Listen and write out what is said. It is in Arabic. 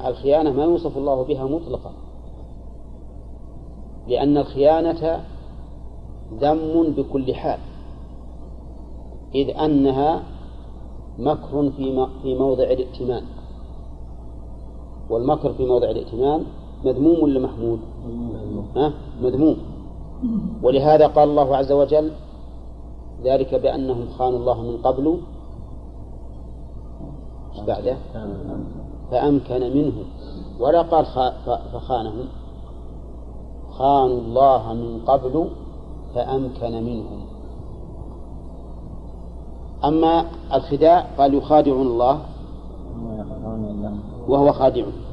الخيانة ما يوصف الله بها مطلقا، لأن الخيانة ذم بكل حال، إذ أنها مكر في موضع الائتمان، والمكر في موضع الائتمان مذموم ولا محمود؟ مذموم. ولهذا قال الله عز وجل ذلك بأنهم خانوا الله من قبل بعده فأمكن منه، ولا قال فخانهم، خانوا الله من قبل فأمكن منهم. أما الخداع قال يخادعون الله وهو خادعون.